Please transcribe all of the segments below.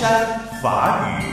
山法语。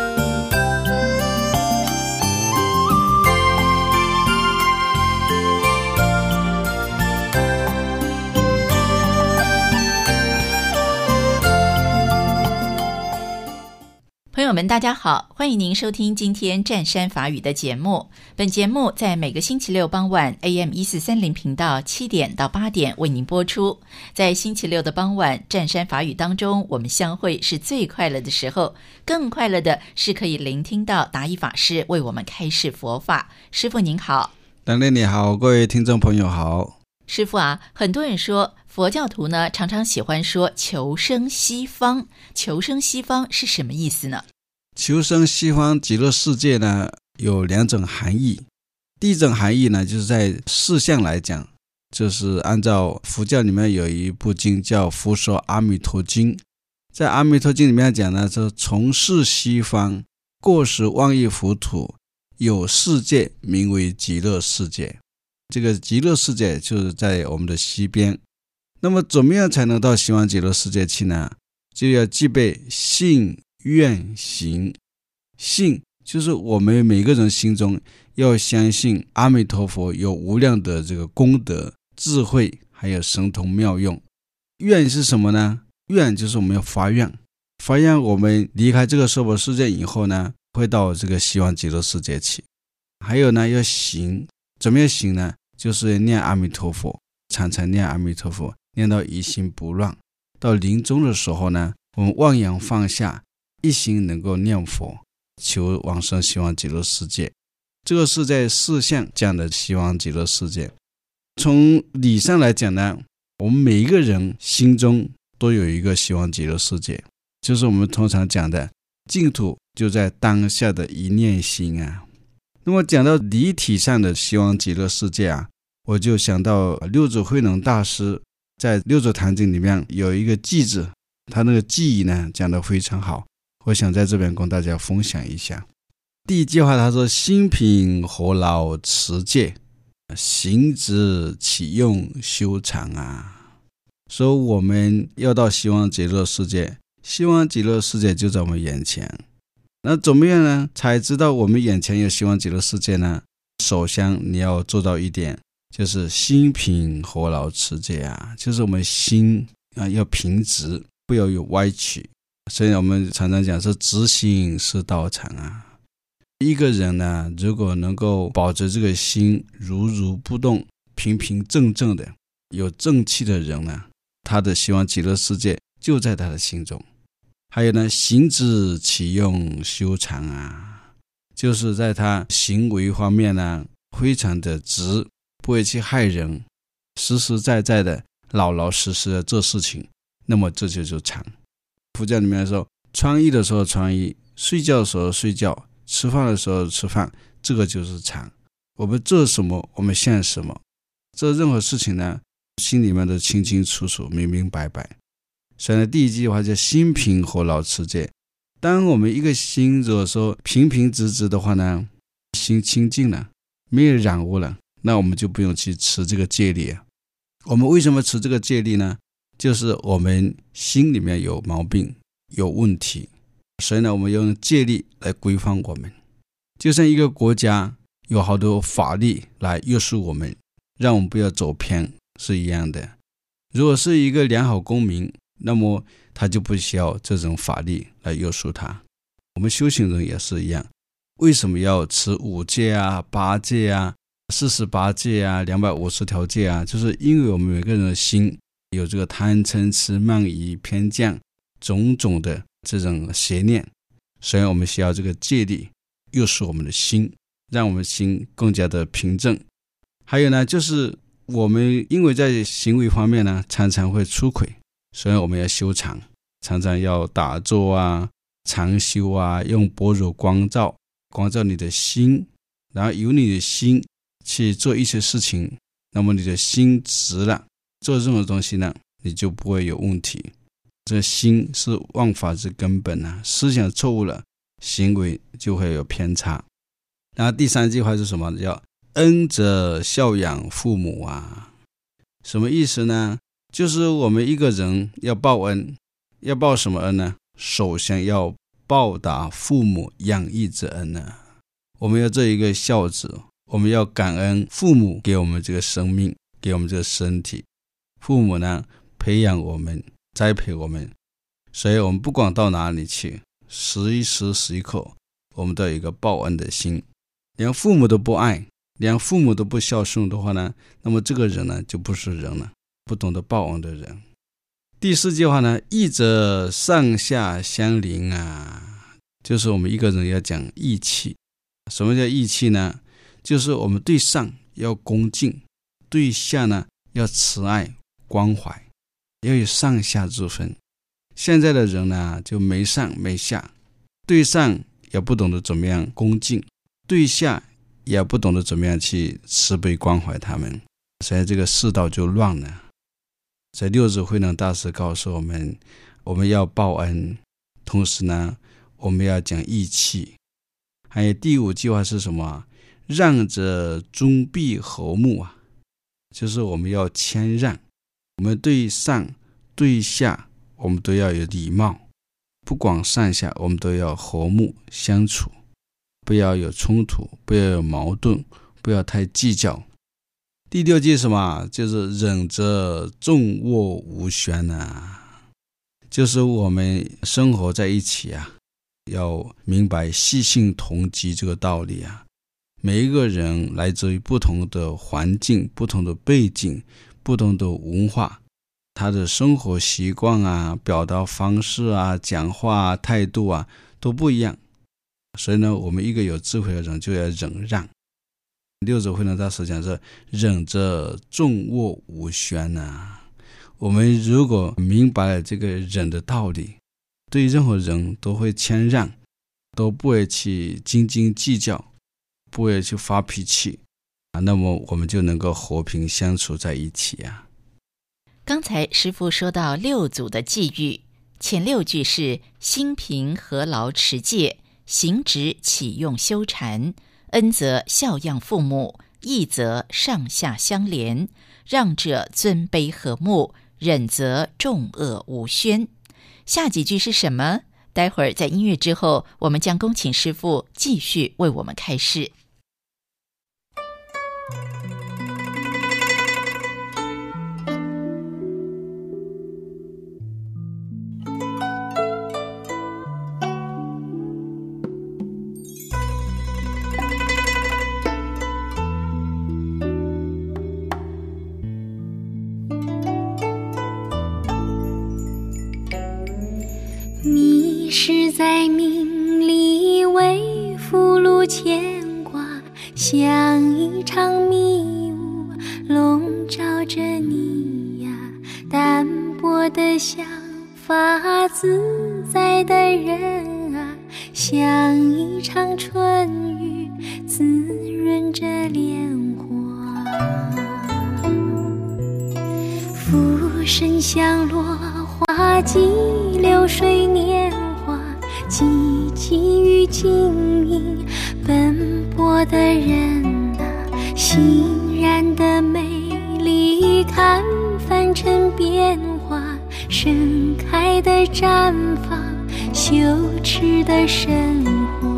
朋友们大家好，欢迎您收听今天湛山法语的节目。本节目在每个星期六傍晚 AM1430 频道7点到8点为您播出。在星期六的傍晚，湛山法语当中，我们相会是最快乐的时候，更快乐的是可以聆听到达义法师为我们开示佛法。师父您好。 当然你好，各位听众朋友好。 师父啊，很多人说佛教徒呢常常喜欢说求生西方，求生西方是什么意思呢？ 求生西方极乐世界呢有两种含义。第一种含义呢，就是在事项来讲，就是按照佛教里面有一部经叫《佛说阿弥陀经》，在阿弥陀经里面讲呢，说从事西方，过十万亿佛土，有世界名为极乐世界。这个极乐世界就是在我们的西边。那么怎么样才能到西方极乐世界去呢？就要具备信愿行。信就是我们每个人心中要相信阿弥陀佛有无量的这个功德、智慧还有神通妙用。愿是什么呢？愿就是我们要发愿，发愿我们离开这个娑婆世界以后呢，会到这个西方极乐世界去。还有呢，要行。怎么样行呢？就是念阿弥陀佛，常常念阿弥陀佛，念到一心不乱。到临终的时候呢，我们忘阳放下，一心能够念佛，求往生西方极乐世界。这个是在事项讲的西方极乐世界。从理上来讲呢，我们每一个人心中都有一个西方极乐世界，就是我们通常讲的净土就在当下的一念心啊。那么讲到理体上的西方极乐世界啊，我就想到六祖慧能大师在六祖坛经里面有一个偈子，他那个偈呢讲得非常好，我想在这边跟大家分享一下。第一句话他说：心平何劳持戒，行止起用修禅啊。说我们要到西方极乐世界，西方极乐世界就在我们眼前。那怎么样呢才知道我们眼前有西方极乐世界呢？首先你要做到一点，就是心平何劳持戒啊，就是我们心要平直，不要有歪曲。所以我们常常讲说直心是道场啊。一个人呢，如果能够保持这个心如如不动，平平正正的，有正气的人呢，他的西方极乐世界就在他的心中。还有呢，行止起用修禅啊，就是在他行为方面呢，非常的直，不会去害人，实实在在的老老实实的做事情，那么这就是禅。佛教里面说，穿衣的时候穿衣，睡觉的时候睡觉，吃饭的时候吃饭，这个就是禅。我们做什么，我们想什么，做任何事情呢，心里面都清清楚楚，明明白白。所以呢，第一句话叫心平何劳持戒。当我们一个心如果说平平直直的话呢，心清净了，没有染污了，那我们就不用去持这个戒律啊。我们为什么持这个戒律呢？就是我们心里面有毛病，有问题，所以呢，我们用戒律来规范我们。就像一个国家有好多法律来约束我们，让我们不要走偏是一样的。如果是一个良好公民，那么他就不需要这种法律来约束他。我们修行人也是一样，为什么要持5戒啊、8戒啊、48戒啊、250条戒啊？就是因为我们每个人的心有这个贪嗔痴慢疑偏见种种的这种邪念，所以我们需要这个戒律约束我们的心，让我们心更加的平正。还有呢，就是我们因为在行为方面呢常常会出轨，所以我们要修禅，常常要打坐啊、禅修啊，用般若光照你的心，然后由你的心去做一些事情，那么你的心直了，做任何东西呢，你就不会有问题。这心是万法之根本啊，思想错误了，行为就会有偏差。然后第三句话是什么？叫恩则孝养父母啊。什么意思呢？就是我们一个人要报恩，要报什么恩呢？ 首先要报答父母养育之恩呢。我们要做一个孝子，我们要感恩父母给我们这个生命，给我们这个身体。父母呢，培养我们，栽培我们，所以我们不管到哪里去，时时刻我们都有一个报恩的心。连父母都不爱，连父母都不孝顺的话呢，那么这个人呢，就不是人了，不懂得报恩的人。第四句话呢，义者上下相邻啊，就是我们一个人要讲义气。什么叫义气呢？就是我们对上要恭敬，对下呢要慈爱关怀，要有上下之分。现在的人呢，就没上没下，对上也不懂得怎么样恭敬，对下也不懂得怎么样去慈悲关怀他们，所以这个世道就乱了。在六祖慧能大师告诉我们，我们要报恩，同时呢，我们要讲义气。还有第五句话是什么？让者尊卑和睦啊，就是我们要谦让，我们对上对下我们都要有礼貌，不管上下我们都要和睦相处，不要有冲突，不要有矛盾，不要太计较。第六句是什么？就是忍者众恶无宣啊，就是我们生活在一起啊，要明白细性同机这个道理啊。每一个人来自于不同的环境，不同的背景，不同的文化，他的生活习惯啊，表达方式啊，讲话啊，态度啊，都不一样。所以呢，我们一个有智慧的人就要忍让。六祖慧能大师讲是忍者众恶无宣啊。我们如果明白了这个忍的道理，对任何人都会谦让，都不会去斤斤计较，不会去发脾气啊，那么我们就能够和平相处在一起啊。 刚才师父说到六祖的寄语，前六句是心平何劳持戒，行止启用修禅，恩则孝养父母，义则上下相连，让者尊卑和睦，忍则众恶无宣。下几句是什么？待会儿在音乐之后，我们将恭请师父继续为我们开示。 迷失在名利为俘虏牵挂，像一场迷雾笼罩着你呀，淡薄的想法，自在的人啊，像一场春雨滋润着莲花，浮生相落花季流水年华，寂寂与晶莹奔波的人啊，欣然的美丽看凡尘变化，盛开的绽放，羞耻的生活。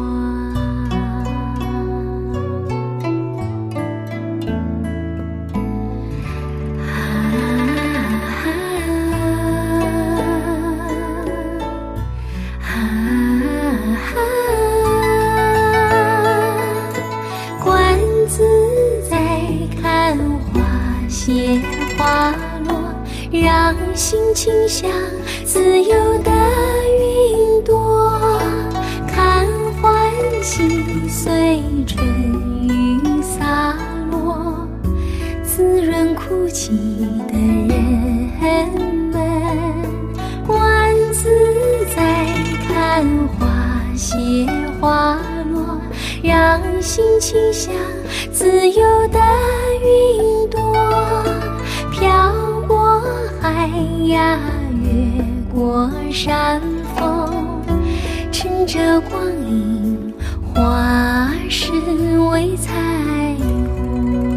谢花落，让心倾向自由的云朵，看欢喜随春雨洒落，滋润哭泣的人们，观自在，看花谢花落，让心倾向自由的云朵，飘过海呀，越过山峰，乘着光阴，化身为彩虹。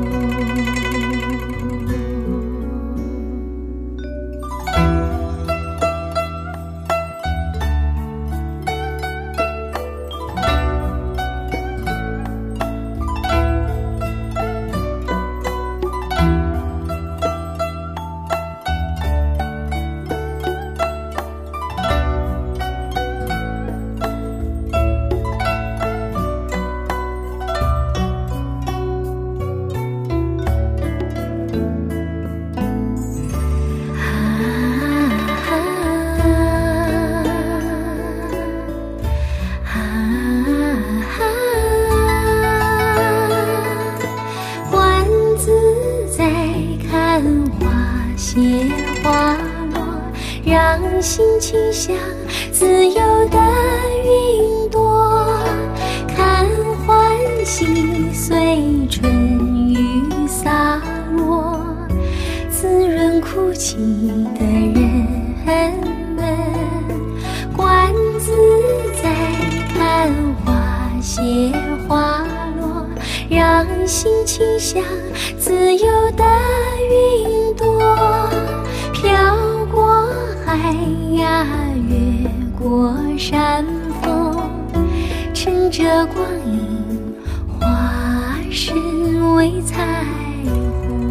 谢花落，让心情像自由的云朵，看欢喜随春雨洒落，滋润哭泣的人们，观自在，看花谢花落，让心情像自由的云朵，飘过海呀，越过山峰，乘着光阴，化身为彩虹。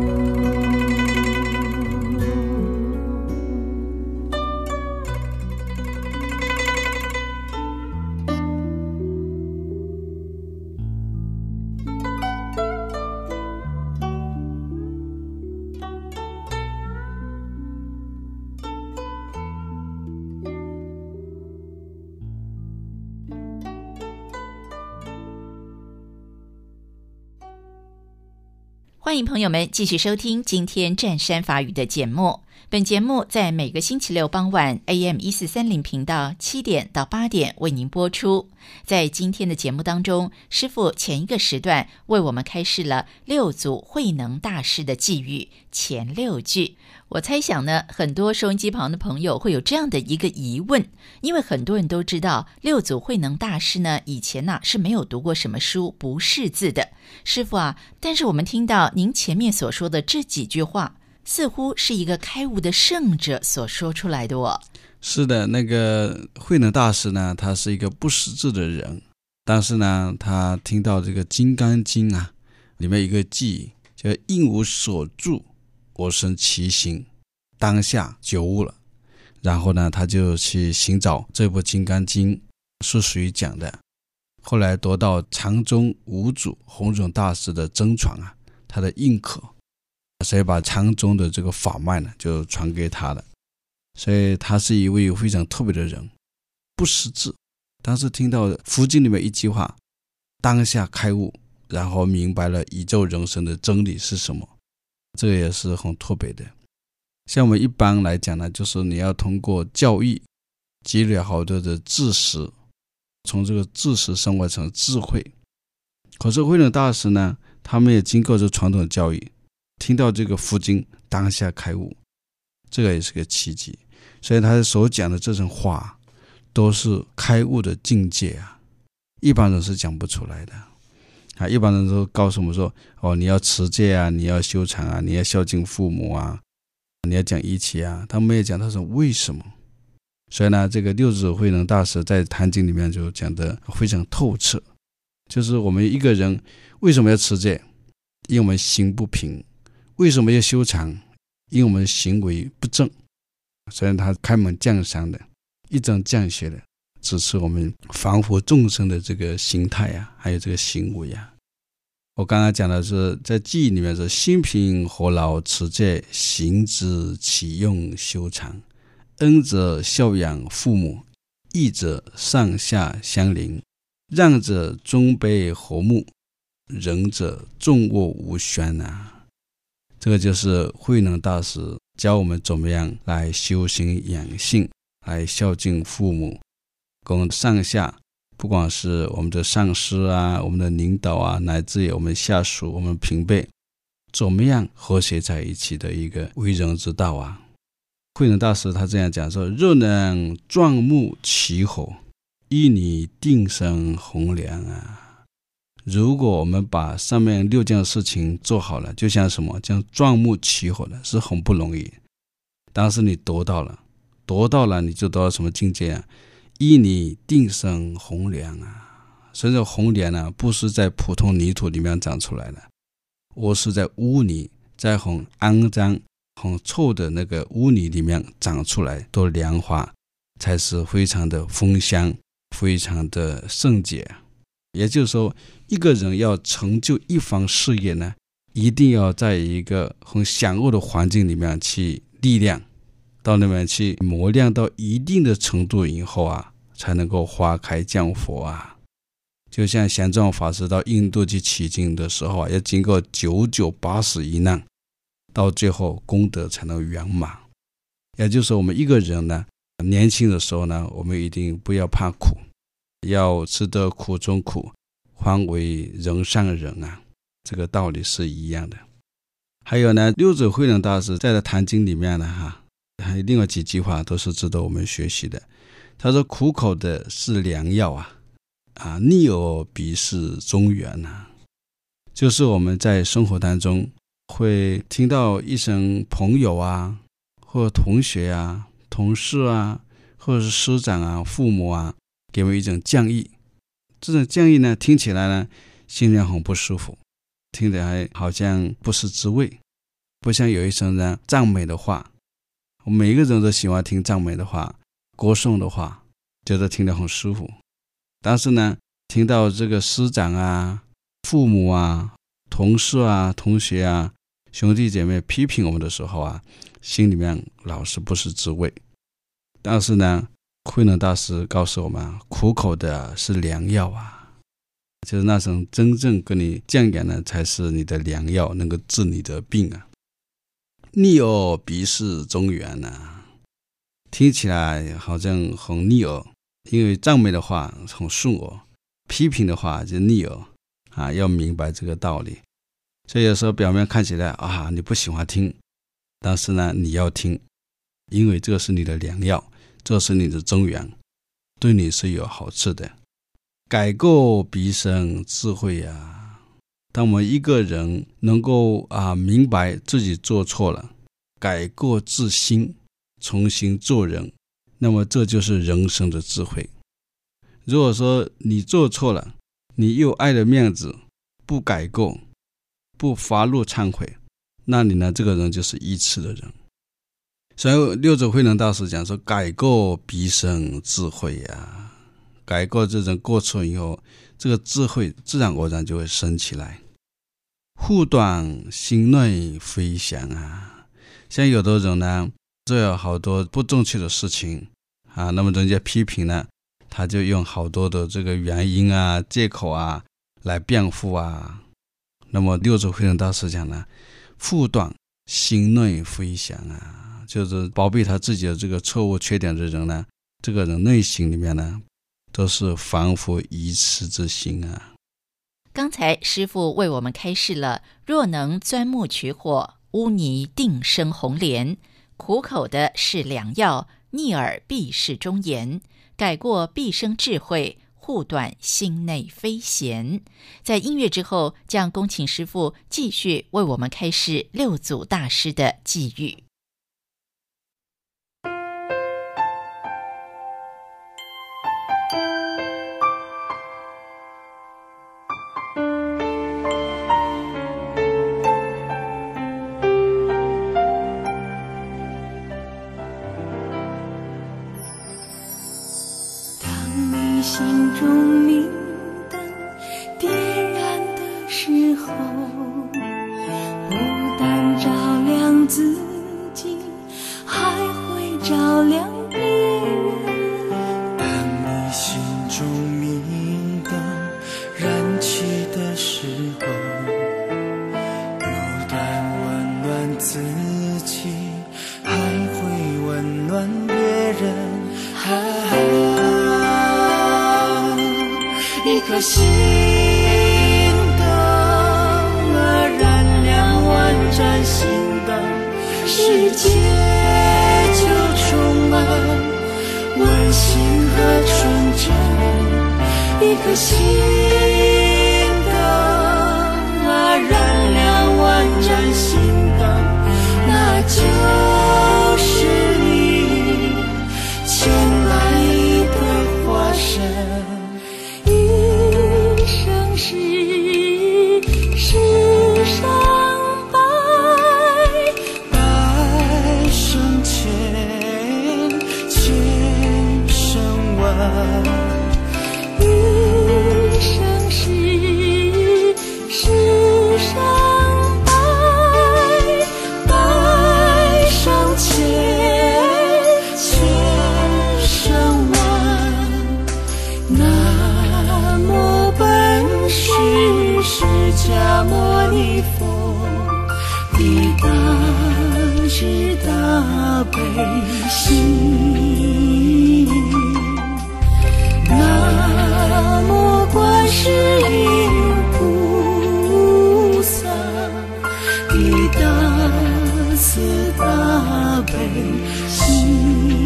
欢迎朋友们继续收听今天湛山法语的节目。本节目在每个星期六傍晚 AM1430 频道7点到8点为您播出。在今天的节目当中，师父前一个时段为我们开示了六祖慧能大师的寄语前6句。我猜想呢，很多收音机旁的朋友会有这样的一个疑问，因为很多人都知道六祖慧能大师呢，以前是没有读过什么书，不识字的。师父啊，但是我们听到您前面所说的这几句话，似乎是一个开悟的圣者所说出来的哦。 是的，那个慧能大师呢，他是一个不识字的人，但是呢，他听到这个《金刚经》啊，里面有一个偈叫“应无所住，我生其心”，当下觉悟了。然后呢，他就去寻找这部《金刚经》是谁讲的。后来得到禅宗五祖弘忍大师的真传啊，他的认可，所以把禅宗的这个法脉呢，就传给他了。所以他是一位非常特别的人，不识字，但是听到佛经里面一句话，当下开悟，然后明白了宇宙人生的真理是什么，这个也是很特别的。像我们一般来讲呢，就是你要通过教育积累好多的知识，从这个知识升华成智慧。可是慧能大师呢，他们也经过这传统教育，听到这个佛经当下开悟，这个也是个奇迹。所以他所讲的这种话都是开悟的境界啊，一般人是讲不出来的啊。一般人都告诉我们说，你要持戒啊，你要修禅啊，你要孝敬父母啊，你要讲义气啊，他没有讲他说为什么。所以呢，这个六祖慧能大师在《坛经》里面就讲得非常透彻，就是我们一个人为什么要持戒，因为我们心不平；为什么要修禅，因为我们行为不正。所以他开门降山的，一针见血的指示我们凡夫众生的这个心态啊，还有这个行为啊。我刚刚讲的是在记忆里面是心平何劳持戒，行之起用修禅，恩者孝养父母，义者上下相邻，让者尊卑和睦，仁者众恶无宣啊。这个就是慧能大师教我们怎么样来修行养性，来孝敬父母，跟上下，不管是我们的上司啊，我们的领导啊，乃至于我们下属，我们平辈，怎么样和谐在一起的一个为人之道啊。慧能大师他这样讲说，若能壮木齐火，依你定生洪梁啊。如果我们把上面6件事情做好了，就像什么，像壮木齐火的，是很不容易。但是你得到了你就得到什么境界啊？依你定生洪梁啊。所以说洪梁呢，不是在普通泥土里面长出来的，而是在污泥，在很肮脏很臭的那个污泥里面长出来的莲花，才是非常的丰香，非常的圣洁。也就是说，一个人要成就一番事业呢，一定要在一个很险恶的环境里面去历练，到那边去磨练到一定的程度以后啊，才能够花开降佛啊。就像玄奘法师到印度去取经的时候啊，要经过9980一难， 到最后功德才能圆满。也就是我们一个人呢，年轻的时候呢，我们一定不要怕苦，要吃得苦中苦，方为人上人啊，这个道理是一样的。还有呢，六祖慧能大师在《坛经》里面呢，还有另外几句话都是值得我们学习的。他说苦口的是良药逆耳鼻是中缘就是我们在生活当中会听到一声朋友或同学同事或者是师长父母给我们一种降意，这种降意呢，听起来呢心里很不舒服，听着还好像不是滋味，不像有一声呢赞美的话。每一个人都喜欢听赞美的话，歌颂的话，觉得听得很舒服。但是呢，听到这个师长父母同事同学兄弟姐妹批评我们的时候心里面老是不是滋味。但是呢，慧能大师告诉我们，苦口的是良药就是那种真正跟你降盐呢，才是你的良药，能够治你的病逆耳鼻是中缘听起来好像很逆耳，因为赞美的话很顺耳，批评的话就逆耳要明白这个道理。所以有时候表面看起来你不喜欢听，但是呢你要听，因为这是你的良药，这是你的中缘，对你是有好处的。改过必生智慧当我们一个人能够明白自己做错了，改过自新，重新做人，那么这就是人生的智慧。如果说你做错了，你又爱了面子，不改过，不发怒忏悔，那你呢，这个人就是愚痴的人。所以六祖慧能大师讲说，改过必生智慧改过这种过错以后，这个智慧自然而然就会升起来。护短心内飞翔像有的人呢，做有好多不正确的事情那么人家批评呢，他就用好多的这个原因借口来辩护那么六祖慧能大师讲呢，护短心内飞翔就是包庇他自己的这个错误缺点的人呢，这个人内心里面呢，都是凡夫愚痴之心刚才师父为我们开示了，若能钻木取火，污泥定生红莲，苦口的是良药，逆耳必是忠言，改过必生智慧，护短心内飞闲。在音乐之后，将恭请师父继续为我们开示六祖大师的寄语。 心中明灯点燃的时候，不但照亮自己，还会照亮别人。 当你心中明灯燃起的时候，不但温暖自己，还会温暖别人。一颗心灯燃亮万盏心灯，世界就充满温馨和纯真。一颗心灯燃亮万盏心灯，那就是你牵来的化身。世上百生千，千生万， 一生世上百生千，千生万，南无本师释迦牟尼佛，地大大悲心。南无观世音菩萨，地大慈大悲心。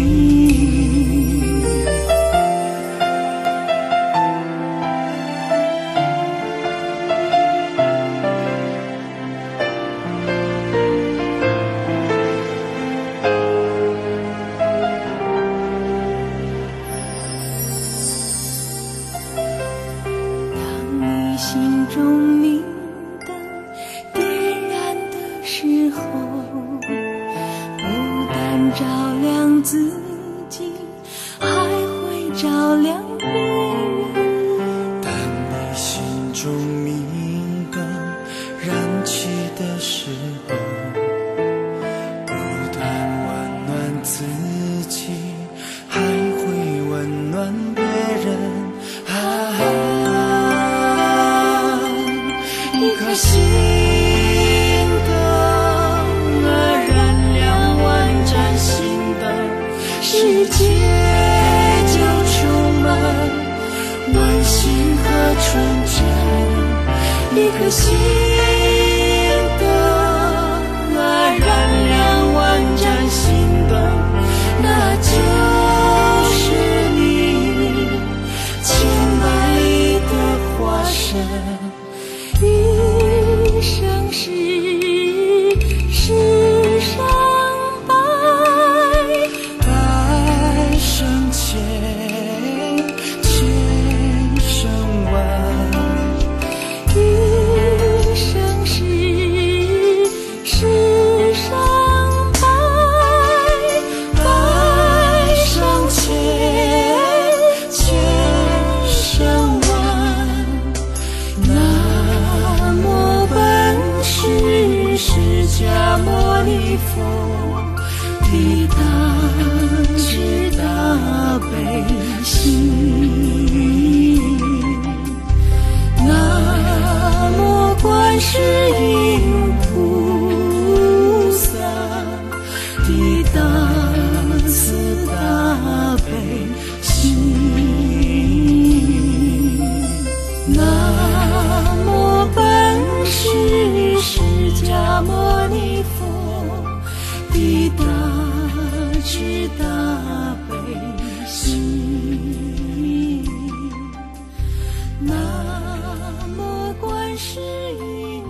心中明灯点燃的时候，不但照亮自己，还会照亮别人。 当你心中明灯燃起的时候，不但温暖自己，还会温暖别人。 一颗心灯啊，燃亮万盏心灯，世界就充满温馨和纯真。一颗心灯啊，燃亮万盏心灯，那就是你千百亿的化身。一生世上百生千生万，一生世上百生千生万。南无本师释迦牟尼佛，地大慈大悲心。南无观世音菩萨，地大慈大悲心。南无本师释迦牟尼佛，地大慈大悲心。南无观世音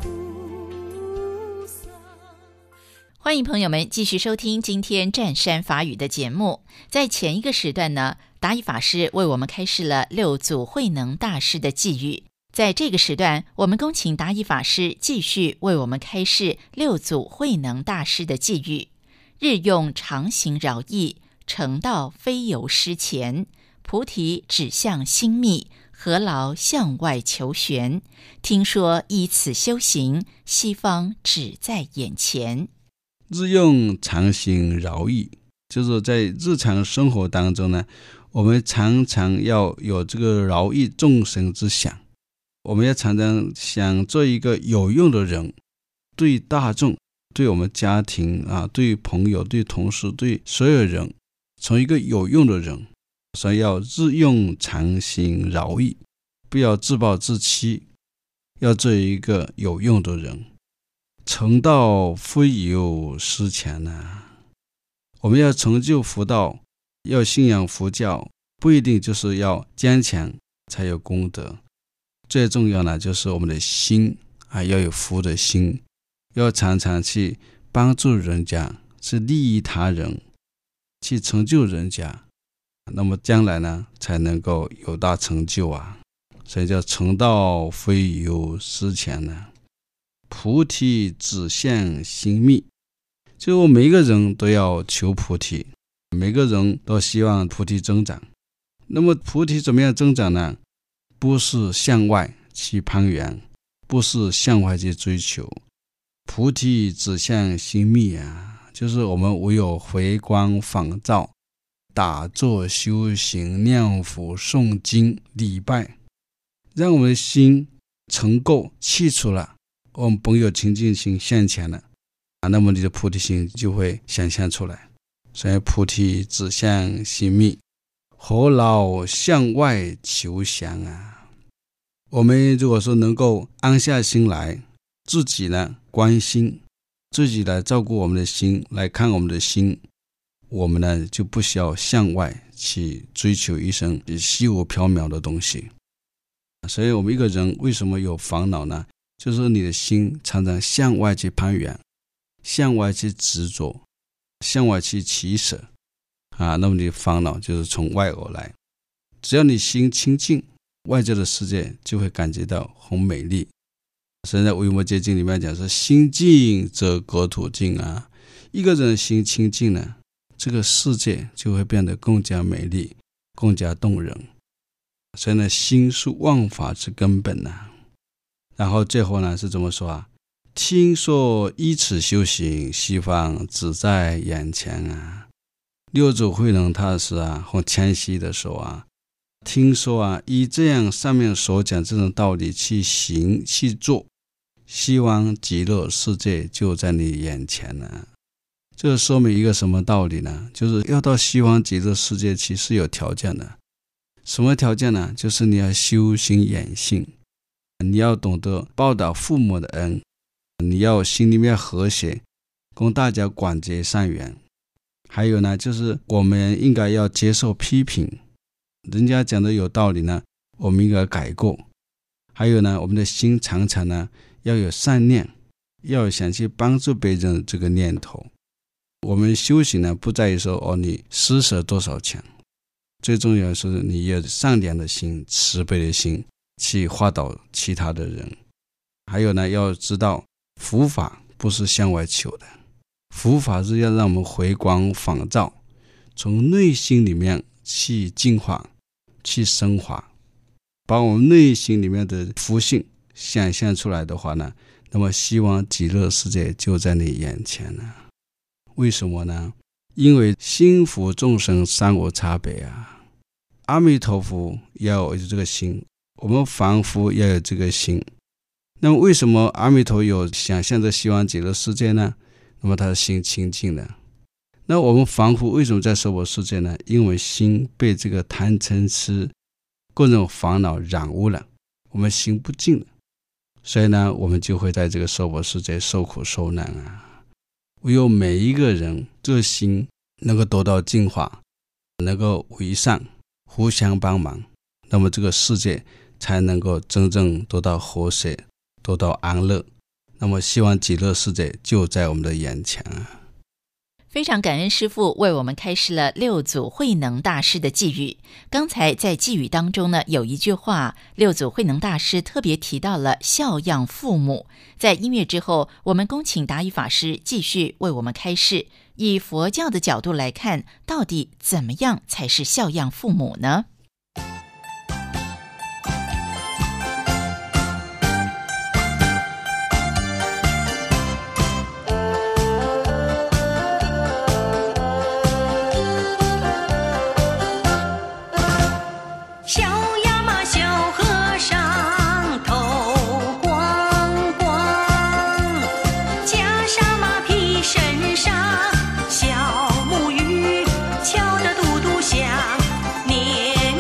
菩萨。 欢迎朋友们继续收听今天湛山法语的节目。在前一个时段呢，达一法师为我们开示了六祖慧能大师的寄语。在这个时段，我们恭请达一法师继续为我们开示六祖慧能大师的寄语：日用常行饶益，成道非由师前。菩提指向心密，何劳向外求玄？听说依此修行，西方只在眼前。 日用常行饶益，就是在日常生活当中呢，我们常常要有这个饶益众生之想，我们要常常想做一个有用的人，对大众，对我们家庭对朋友，对同事，对所有人，从一个有用的人。所以要日用常行饶益，不要自暴自弃，要做一个有用的人。成道非由师前我们要成就佛道，要信仰佛教，不一定就是要坚强才有功德。最重要呢，就是我们的心要有福的心，要常常去帮助人家，去利益他人，去成就人家，那么将来呢才能够有大成就所以叫成道非由师前菩提指向心密，就每一个人都要求菩提，每个人都希望菩提增长。那么菩提怎么样增长呢？不是向外去攀援，不是向外去追求，菩提指向心密就是我们唯有回光返照，打坐修行，念佛诵经礼拜，让我们的心成垢去除了，我们本有清净心现前了， 那么你的菩提心就会显现出来。所以菩提指向心密，何劳向外求详啊。我们如果说能够安下心来，自己呢关心，自己来照顾我们的心，来看我们的心，我们呢就不需要向外去追求一生虚无缥缈的东西。所以我们一个人为什么有烦恼呢？就是你的心常常向外去攀援，向外去执着，向外去取舍那么你的烦恼就是从外而来。只要你心清净，外在的世界就会感觉到很美丽。所以在《维摩诘经》里面讲说，心净则国土净啊。一个人的心清净呢，这个世界就会变得更加美丽，更加动人。所以呢，心是万法之根本啊。然后最后呢是怎么说啊？听说依此修行，西方只在眼前啊。六祖慧能大师很谦虚的说听说依这样上面所讲这种道理去行去做，希望极乐世界就在你眼前了。这说明一个什么道理呢？就是要到西方极乐世界去是有条件的。什么条件呢？就是你要修行养性，你要懂得报答父母的恩，你要心里面和谐，供大家广结善缘。还有呢，就是我们应该要接受批评，人家讲的有道理呢，我们应该改过。还有呢，我们的心常常呢要有善念，要有想去帮助别人的这个念头。我们修行呢不在于说你施舍多少钱，最重要的是你有善良的心，慈悲的心去化导其他的人。还有呢，要知道佛法不是向外求的，佛法是要让我们回光返照，从内心里面去净化，去升华，把我们内心里面的福性想象出来的话呢，那么希望极乐世界就在你眼前了。为什么呢？因为心佛众生三无差别啊。阿弥陀佛要有这个心，我们凡夫要有这个心。那么为什么阿弥陀有想象着希望极乐世界呢？那么他的心清净了。那我们凡夫为什么在娑婆世界呢？因为心被这个贪嗔痴各种烦恼染污了，我们心不净了，所以呢我们就会在这个娑婆世界受苦受难啊。唯有每一个人这个心能够得到净化，能够为善，互相帮忙，那么这个世界才能够真正得到和谐，得到安乐。那么希望极乐世界就在我们的眼前啊。 非常感恩师父为我们开示了六祖慧能大师的寄语。刚才在寄语当中呢，有一句话，六祖慧能大师特别提到了孝养父母。在音乐之后，我们恭请达宇法师继续为我们开示，以佛教的角度来看，到底怎么样才是孝养父母呢？ 小木鱼敲得嘟嘟响，年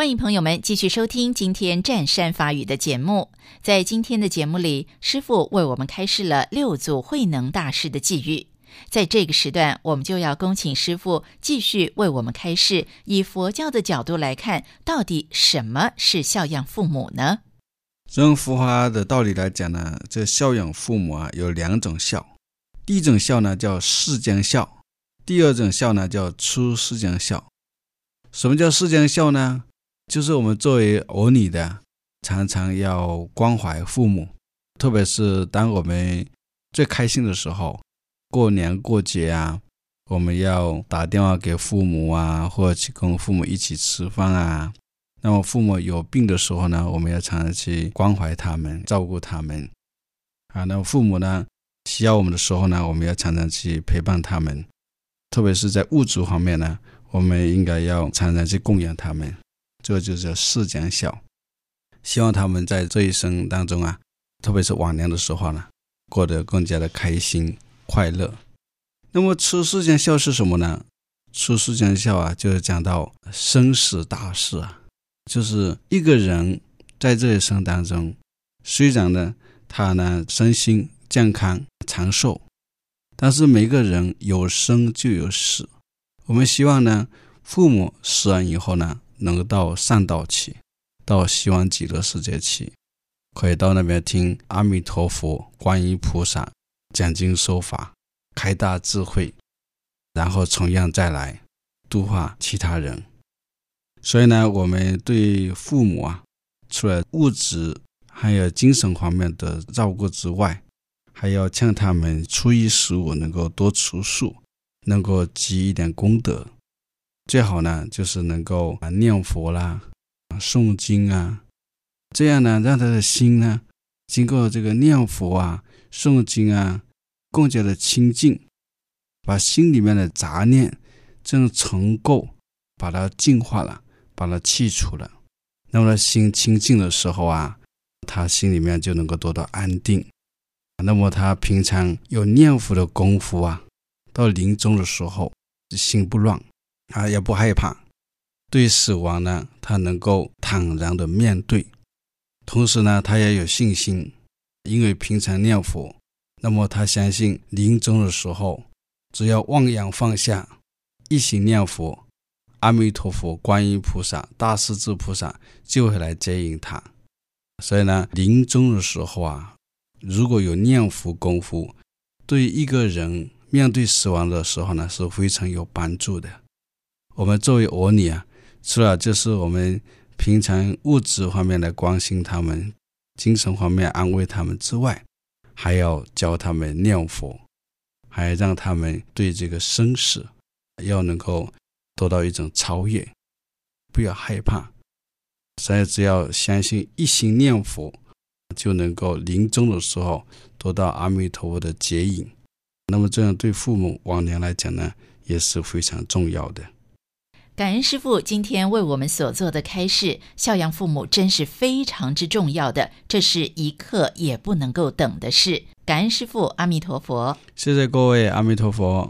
欢迎朋友们继续收听今天占山法语的节目。在今天的节目里，师父为我们开示了6组慧能大师的际遇。在这个时段，我们就要恭请师父继续为我们开示，以佛教的角度来看，到底什么是孝养父母呢？ 从佛法的道理来讲呢，这孝养父母有2种孝。第一种孝呢叫世间孝，第二种孝呢叫出世间孝。什么叫世间孝呢？就是我们作为儿女的，常常要关怀父母，特别是当我们最开心的时候，过年过节我们要打电话给父母或者去跟父母一起吃饭那么父母有病的时候呢，我们要常常去关怀他们，照顾他们那么父母呢需要我们的时候呢，我们要常常去陪伴他们，特别是在物质方面呢，我们应该要常常去供养他们，这就叫世间孝。希望他们在这一生当中特别是晚年的时候呢，过得更加的开心快乐。那么出世间孝是什么呢？出世间孝就是讲到生死大事就是一个人在这一生当中，虽然呢他呢身心健康长寿，但是每个人有生就有死。我们希望呢父母死完以后呢，能够到善道去，到西方极乐世界去，可以到那边听阿弥陀佛观音菩萨讲经说法，开大智慧，然后同样再来度化其他人。所以呢，我们对父母除了物质还有精神方面的照顾之外，还要劝他们初一十五能够多吃素，能够积一点功德。最好呢就是能够念佛啦，诵经这样呢让他的心呢经过这个念佛诵经更加的清净，把心里面的杂念这种尘垢把它净化了，把它去除了。那么心清净的时候他心里面就能够得到安定。那么他平常有念佛的功夫到临终的时候心不乱也不害怕，对死亡呢他能够坦然的面对。同时呢他也有信心，因为平常念佛，那么他相信临终的时候只要忘仰放下，一心念佛，阿弥陀佛观音菩萨大势至菩萨就会来接引他。所以呢临终的时候如果有念佛功夫，对一个人面对死亡的时候呢是非常有帮助的。我们作为儿女除了就是我们平常物质方面来关心他们，精神方面安慰他们之外，还要教他们念佛，还让他们对这个生死要能够得到一种超越，不要害怕。所以只要相信一心念佛，就能够临终的时候得到阿弥陀佛的接引。那么这样对父母往年来讲呢也是非常重要的。 感恩师父今天为我们所做的开示，孝养父母真是非常之重要的，这是一刻也不能够等的事。感恩师父，阿弥陀佛。 谢谢各位，阿弥陀佛。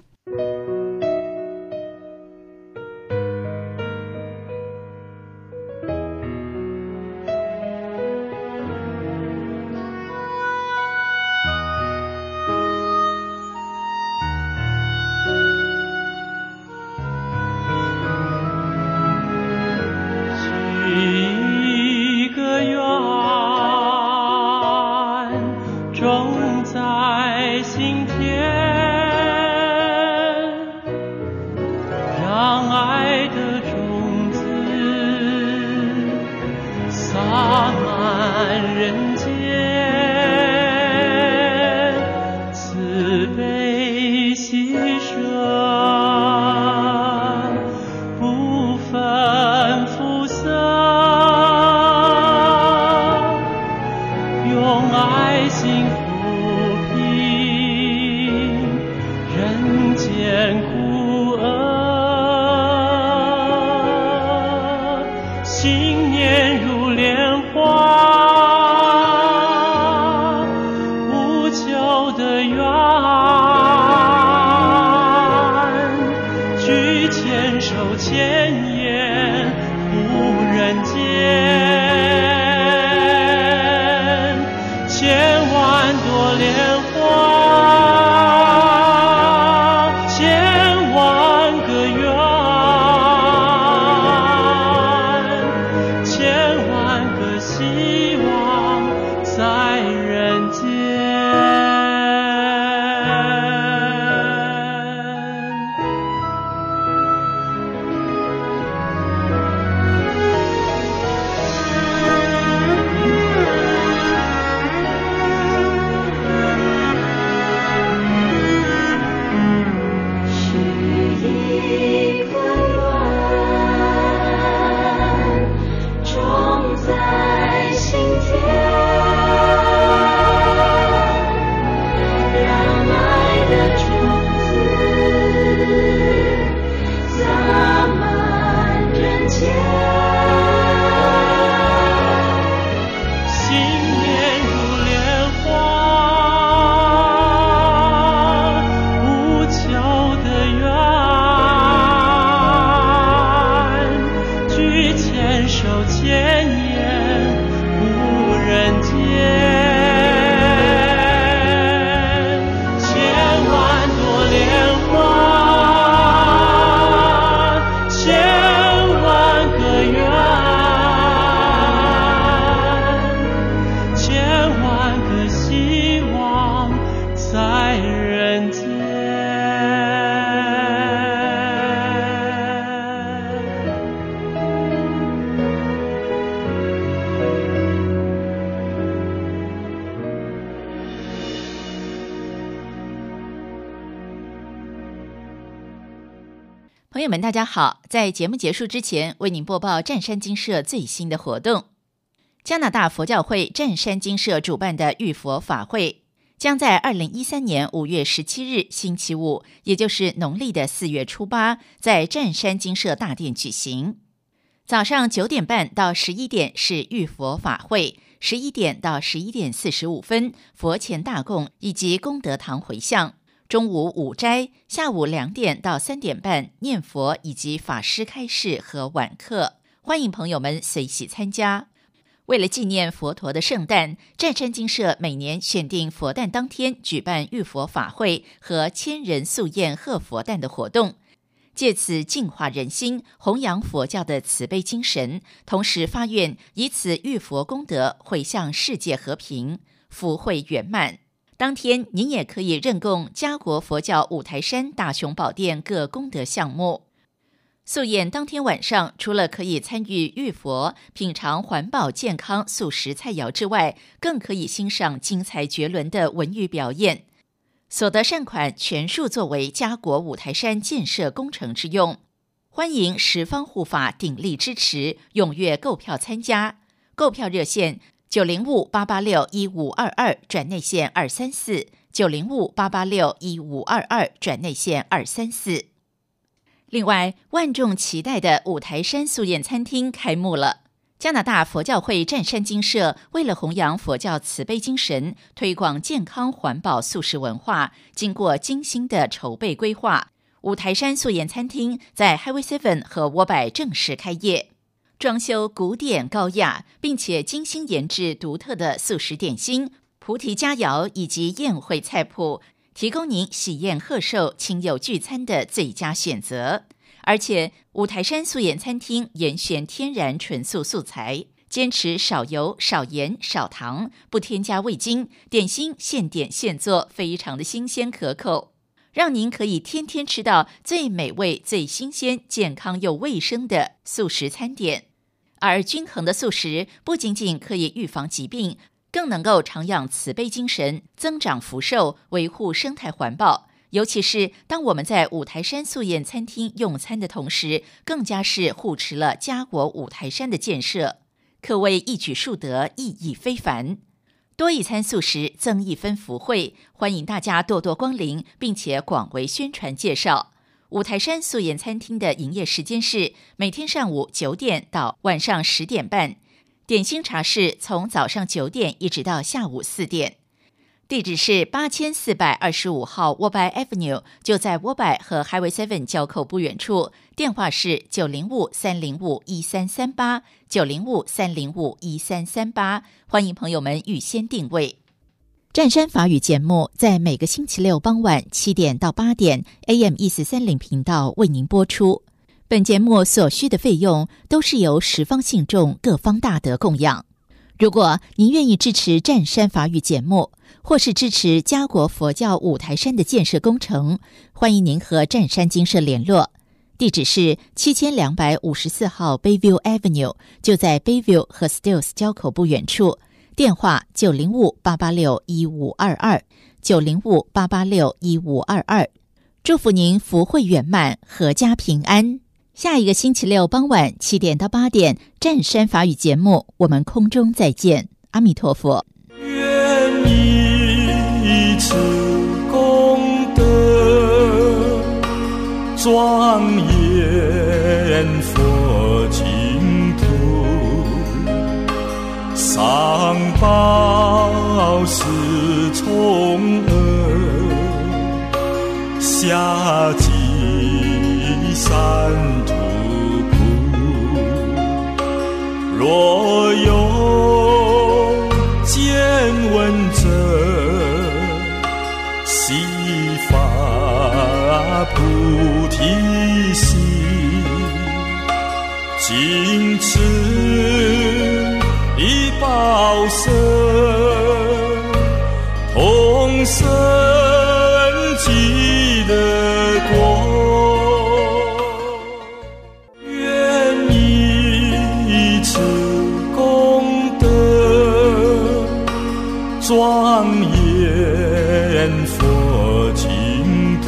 牵手牵眼无人见，千万朵莲花，千万个愿，千万个希望在人间。 朋友们大家好，在节目结束之前为您播报湛山精舍最新的活动。加拿大佛教会湛山精舍主办的浴佛法会将在2013年5月17日星期五，也就是农历的4月初8，在湛山精舍大殿举行。早上9点半到11点是浴佛法会，11点到11点45分佛前大供以及功德堂回向，中午午斋，下午2点到3点半念佛以及法师开示和晚课，欢迎朋友们随喜参加。为了纪念佛陀的圣诞，湛山精舍每年选定佛诞当天举办浴佛法会和千人素宴贺佛诞的活动，借此净化人心，弘扬佛教的慈悲精神，同时发愿以此浴佛功德回向世界和平，福慧圆满。当天您也可以认供嘉国佛教五台山大雄宝殿各功德项目。素宴当天晚上，除了可以参与浴佛、品尝环保健康素食菜肴之外，更可以欣赏精彩绝伦的文娱表演。所得善款全数作为嘉国五台山建设工程之用。欢迎十方护法鼎力支持，踊跃购票参加。购票热线905-886-1522转内线234 905-886-1522转内线234。另外，万众期待的五台山素宴餐厅开幕了。加拿大佛教会湛山精舍为了弘扬佛教慈悲精神，推广健康环保素食文化，经过精心的筹备规划，五台山素宴餐厅在 Highway 7和沃柏正式开业。装修古典高雅，并且精心研制独特的素食点心、菩提佳肴以及宴会菜谱，提供您喜宴贺寿、亲友聚餐的最佳选择。而且五台山素宴餐厅严选天然纯素素材，坚持少油、少盐、少糖，不添加味精，点心现点现做，非常的新鲜可口，让您可以天天吃到最美味、最新鲜、健康又卫生的素食餐点。而均衡的素食不仅仅可以预防疾病，更能够徜徉慈悲精神，增长福寿，维护生态环保。尤其是当我们在五台山素宴餐厅用餐的同时，更加是护持了嘉国五台山的建设，可谓一举数得，意义非凡。多一餐素食，增一分福慧，欢迎大家多多光临，并且广为宣传介绍。五台山素宴餐厅的营业时间是每天上午9点到晚上10点半，点心茶室从早上9点一直到下午4点。地址是8425号沃柏 Avenue， 就在沃柏和 Highway 7交口不远处， 电话是905-305-1338 905-305-1338，欢迎朋友们预先定位。湛山法语节目在每个星期六傍晚7点到8点 AM1430 频道为您播出。本节目所需的费用都是由十方信众各方大德供养。如果您愿意支持湛山法语节目，或是支持嘉国佛教五台山的建设工程，欢迎您和湛山精舍联络。地址是7254号 Bayview Avenue， 就在 Bayview 和 Stills 交口不远处。电话905-886-1522 905-886-1522。祝福您福慧圆满，阖家平安。下一个星期六傍晚7点到8点，湛山法语节目，我们空中再见。阿弥陀佛。 愿以此功德庄严佛净土，上报四重恩，下济三途苦。若有见闻者，悉发菩提心，尽此一报身，同生极乐国。愿以此功德庄严佛净土，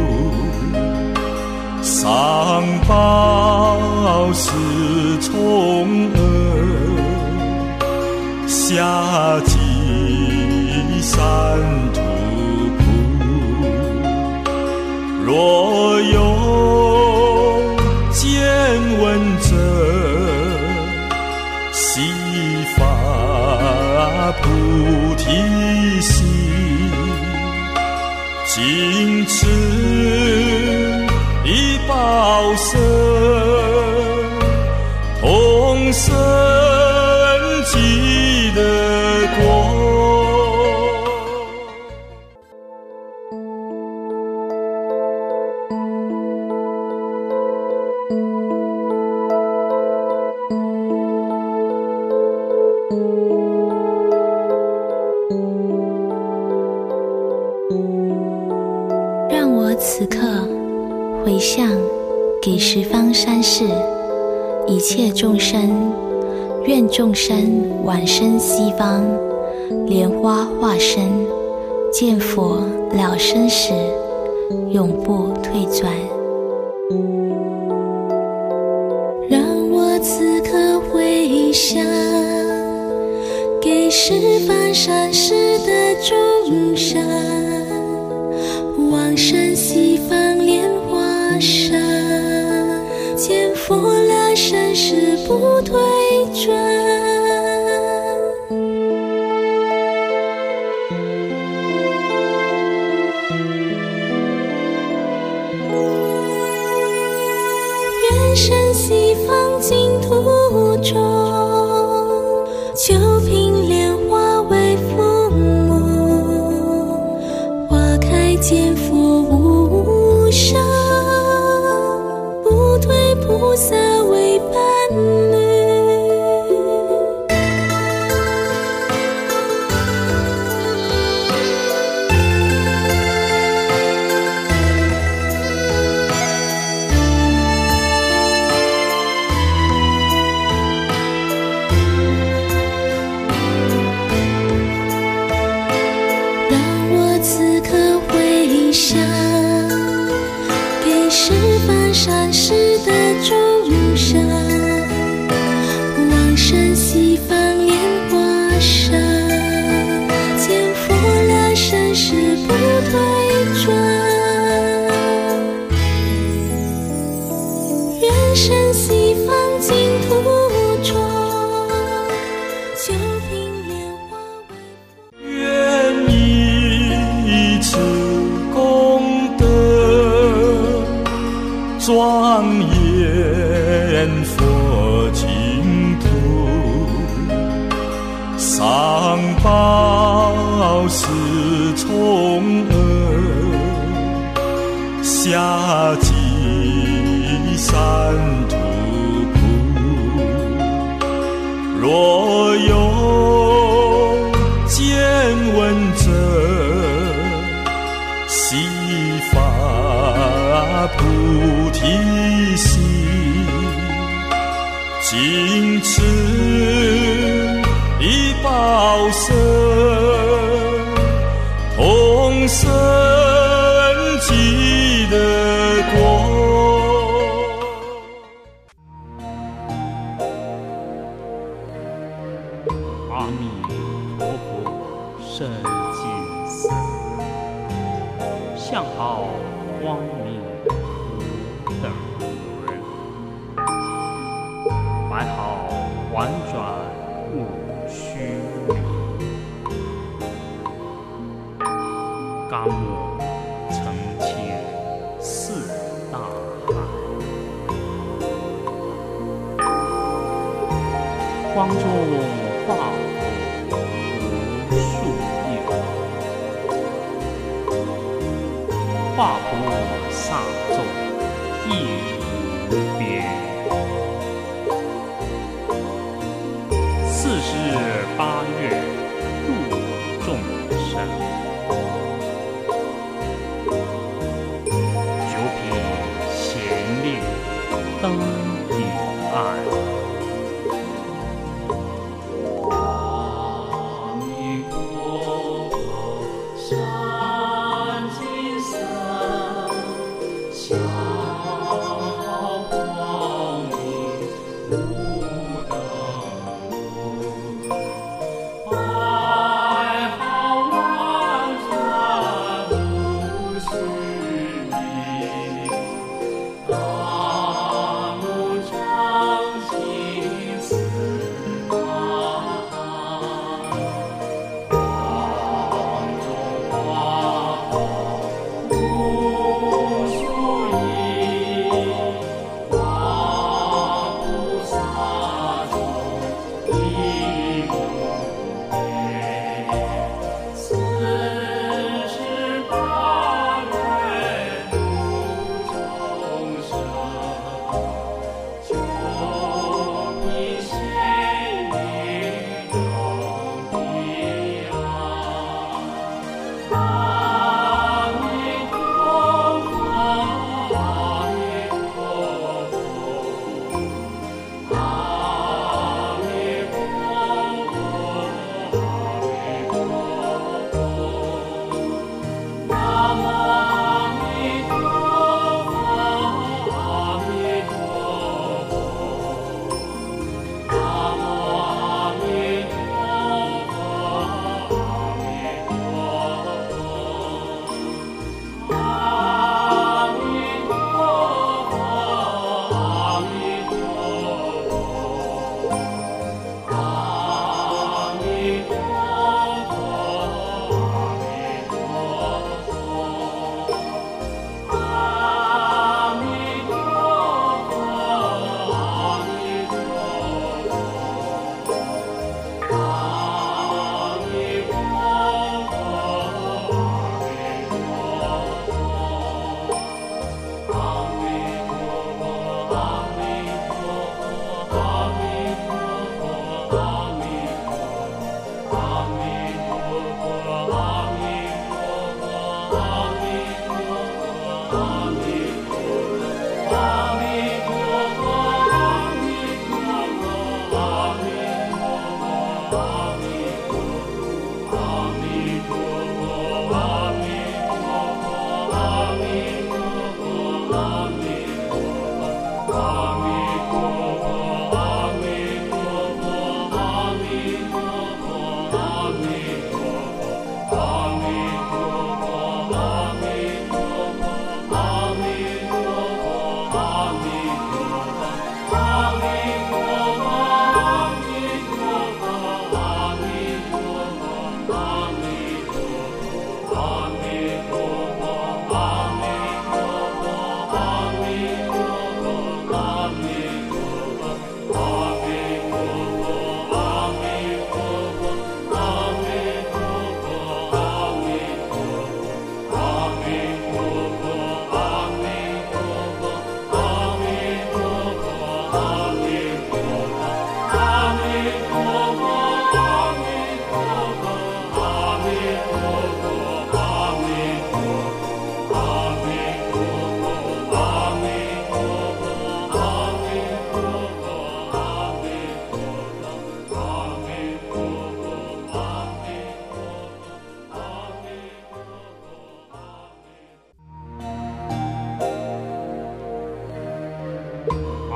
上报四重恩，下济三途苦。若有见闻者，悉发菩提心，尽此一报身，同生极乐国。 让我此刻回向给十方三世一切众生，愿众生往生西方，莲花化身，见佛了生死，永不退转。让我此刻回向给十方三世的众生，往生西方莲花山，见佛了生死不退转。愿生西方净土中，就凭莲花为父母，花开见佛无上，不退菩萨为伴侣。善事的众生，往生西方莲花山，见佛了生死不退转。愿生西方净土中，就凭莲花为父。 愿以此功德庄严成佛净土，上报是从恶，下济三途苦。若有见闻者，悉发菩提心，尽持一报身，同生极乐国。 阿弥陀佛，圣净寺，相好光明无等伦，百好婉转无虚名，嘎木澄清四大海，光中化佛无数有，化菩萨众亦无边。48月度众生，九品贤令登彼岸。 阿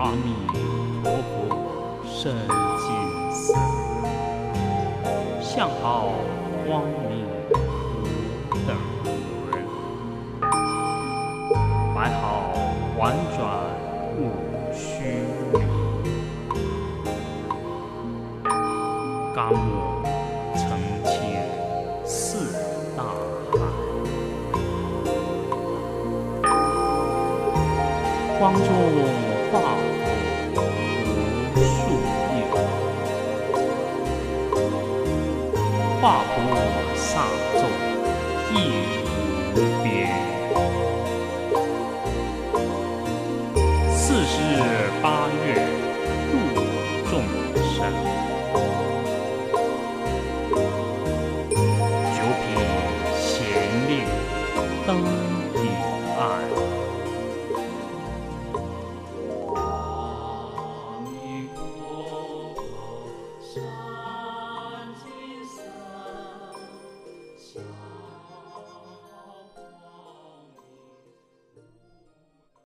阿弥陀佛圣净色，相好光明无等伦，白好婉转无虚名，嘎木成千四大海，光中化佛无数业，化菩萨众亦无边。48月